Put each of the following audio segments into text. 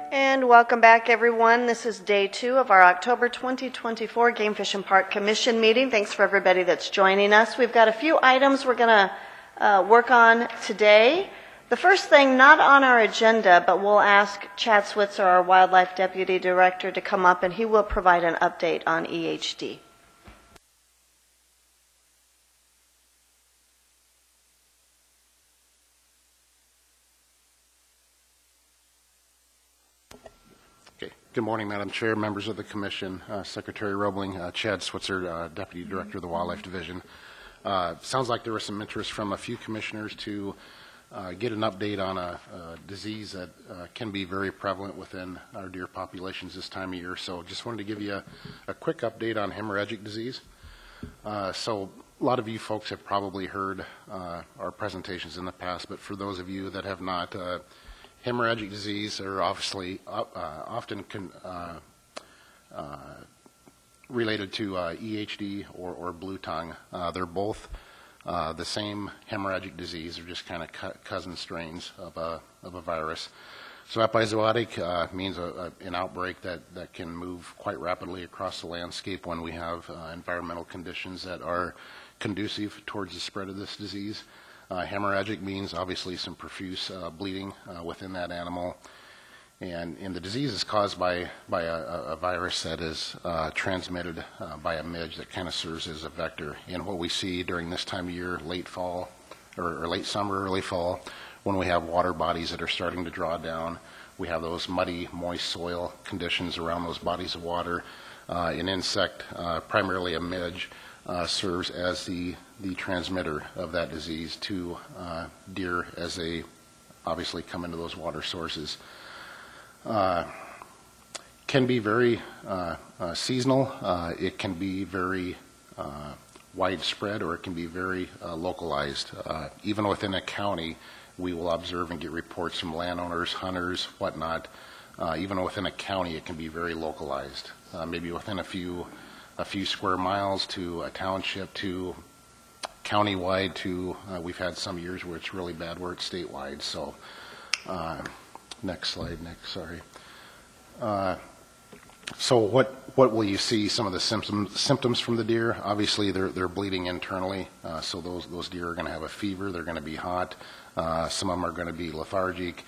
And welcome back, everyone. This is day 2 of our October 2024 Game Fish and Park Commission meeting. Thanks for everybody that's joining us. We've got a few items we're going to work on today. The first thing, not on our agenda, but we'll ask Chad Switzer, our Wildlife Deputy Director, to come up, and he will provide an update on EHD. Good morning, Madam Chair, members of the Commission, Secretary Roebling, Chad Switzer, Deputy Director of the Wildlife Division. Sounds like there was some interest from a few commissioners to get an update on a disease that can be very prevalent within our deer populations this time of year. So just wanted to give you a quick update on hemorrhagic disease. So a lot of you folks have probably heard our presentations in the past, but for those of you that have not, hemorrhagic disease are obviously often related to EHD or blue tongue. They're both the same hemorrhagic disease. They're just kind of cousin strains of a virus. So epizootic means an outbreak that can move quite rapidly across the landscape when we have environmental conditions that are conducive towards the spread of this disease. Hemorrhagic means obviously some profuse bleeding within that animal, and the disease is caused by a virus that is transmitted by a midge that kind of serves as a vector. And what we see during this time of year, late fall or late summer, early fall, when we have water bodies that are starting to draw down, we have those muddy, moist soil conditions around those bodies of water. An insect, primarily a midge, serves as the transmitter of that disease to deer as they obviously come into those water sources. Can be very seasonal. It can be very widespread, or it can be very localized. Even within a county, we will observe and get reports from landowners, hunters, whatnot. Even within a county, it can be very localized. Maybe within a few square miles to a township to countywide to we've had some years where it's really bad where it's statewide. So next slide, sorry. So what will you see? Some of the symptoms from the deer. Obviously they're bleeding internally, so those deer are going to have a fever. They're going to be hot. Some of them are going to be lethargic.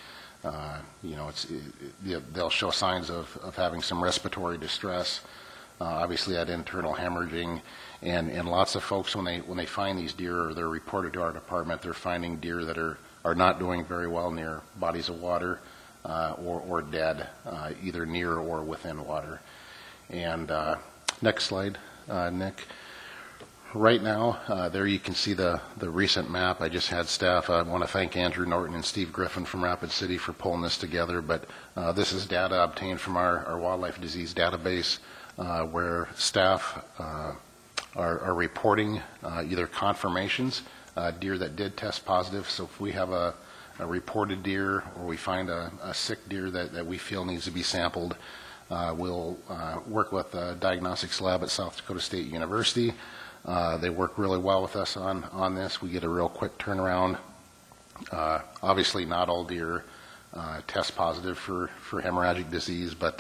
They'll show signs of having some respiratory distress. Obviously that internal hemorrhaging, and lots of folks when they find these deer, or they're reported to our department, they're finding deer that are not doing very well near bodies of water, or dead, either near or within water. And next slide, Nick. Right now, there you can see the recent map. I just had staff. I want to thank Andrew Norton and Steve Griffin from Rapid City for pulling this together, but this is data obtained from our wildlife disease database, where staff are reporting either confirmations, deer that did test positive. So if we have a reported deer, or we find a sick deer that we feel needs to be sampled, we'll work with the diagnostics lab at South Dakota State University. They work really well with us on this. We get a real quick turnaround. Obviously not all deer test positive for hemorrhagic disease, but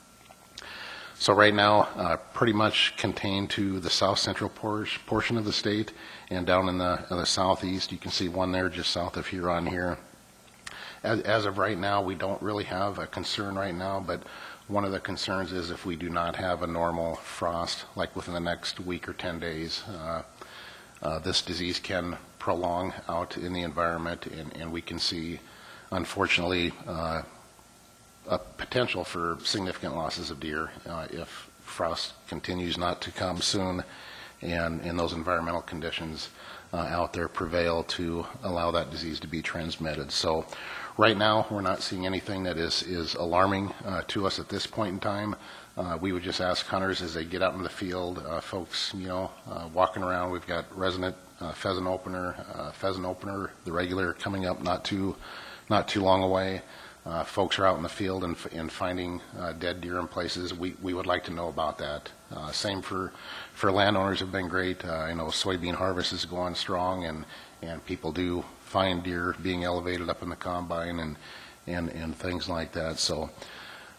so right now, pretty much contained to the south central portion of the state, and down in the southeast, you can see one there just south of Huron here. As of right now, we don't really have a concern right now, but one of the concerns is if we do not have a normal frost, like within the next week or 10 days, this disease can prolong out in the environment, and we can see, unfortunately, a potential for significant losses of deer if frost continues not to come soon, and those environmental conditions out there prevail to allow that disease to be transmitted. So right now we're not seeing anything that is alarming to us at this point in time. We would just ask hunters as they get out in the field, folks, walking around. We've got resident pheasant opener, the regular coming up not too long away. Folks are out in the field and finding dead deer in places. We would like to know about that. Same for landowners have been great. I know soybean harvest is going strong, and people do find deer being elevated up in the combine and things like that. So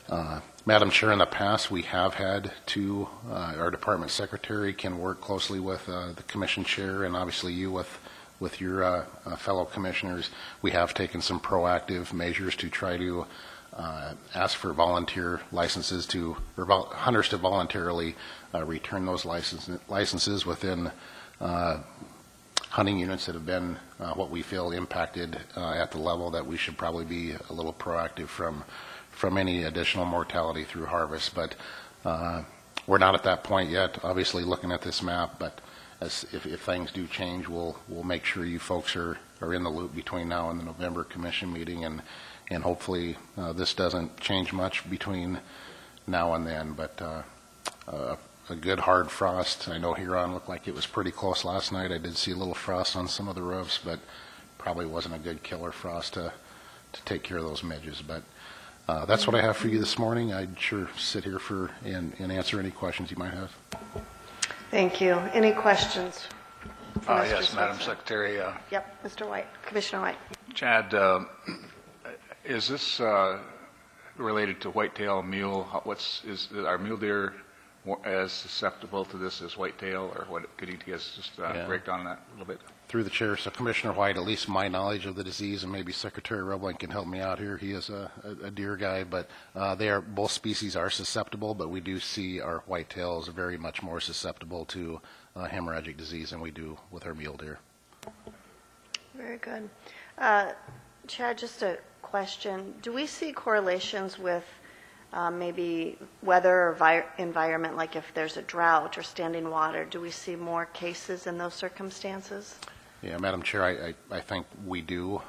Madam Chair, in the past, we have had our department secretary can work closely with the commission chair and obviously you with your fellow commissioners. We have taken some proactive measures to try to ask for volunteer licenses or hunters to voluntarily return those licenses within hunting units that have been what we feel impacted at the level that we should probably be a little proactive from any additional mortality through harvest. But we're not at that point yet, obviously looking at this map, but if things do change, we'll make sure you folks are in the loop between now and the November commission meeting, and hopefully this doesn't change much between now and then. But a good hard frost. I know Huron looked like it was pretty close last night. I did see a little frost on some of the roofs, but probably wasn't a good killer frost to take care of those midges. But that's what I have for you this morning. I'd sure sit here and answer any questions you might have. Thank you. Any questions? for Mr. Yes, Madam Switzer? Secretary. Yep, Mr. White, Commissioner White. Chad, is this related to whitetail mule? Is our mule deer as susceptible to this as whitetail, or what? Could you guys just break down that a little bit? Through the chair, so Commissioner White, at least my knowledge of the disease, and maybe Secretary Roebling can help me out here. He is a deer guy, but both species are susceptible, but we do see our whitetails are very much more susceptible to hemorrhagic disease than we do with our mule deer. Very good. Chad, just a question. Do we see correlations with maybe weather or environment, like if there's a drought or standing water? Do we see more cases in those circumstances? Yeah, Madam Chair, I think we do.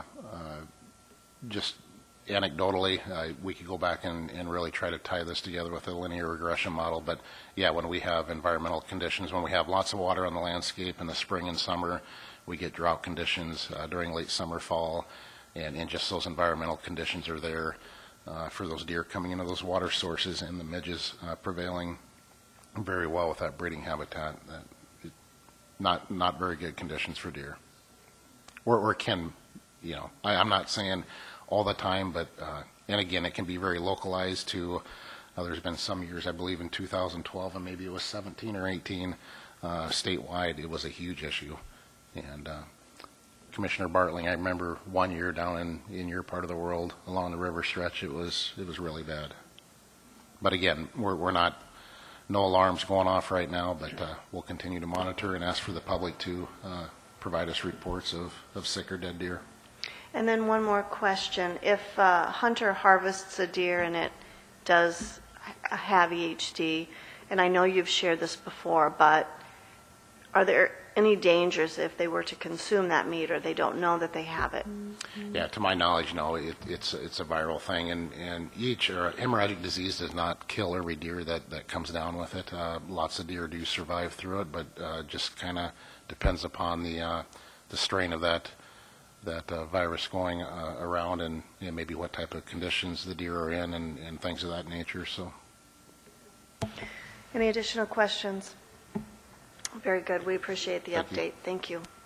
Just anecdotally, we could go back and really try to tie this together with a linear regression model. But yeah, when we have environmental conditions, when we have lots of water on the landscape in the spring and summer, we get drought conditions during late summer, fall, and just those environmental conditions are there for those deer coming into those water sources, and the midges prevailing very well with that breeding habitat. Not very good conditions for deer. Or can, I'm not saying all the time, but and again, it can be very localized to. There's been some years, I believe in 2012, and maybe it was 17 or 18, statewide, it was a huge issue. And Commissioner Bartling, I remember one year down in your part of the world along the river stretch, it was really bad. But again, we're not. No alarms going off right now, but we'll continue to monitor and ask for the public to provide us reports of sick or dead deer. And then one more question. If a hunter harvests a deer and it does have EHD, and I know you've shared this before, but are there any dangers if they were to consume that meat or they don't know that they have it? Yeah, to my knowledge, no. It's a viral thing, and hemorrhagic disease does not kill every deer that comes down with it. Lots of deer do survive through it, but just kind of depends upon the strain of that virus going around, and maybe what type of conditions the deer are in, and things of that nature. So, Any additional questions? Very good. We appreciate the update. Thank you.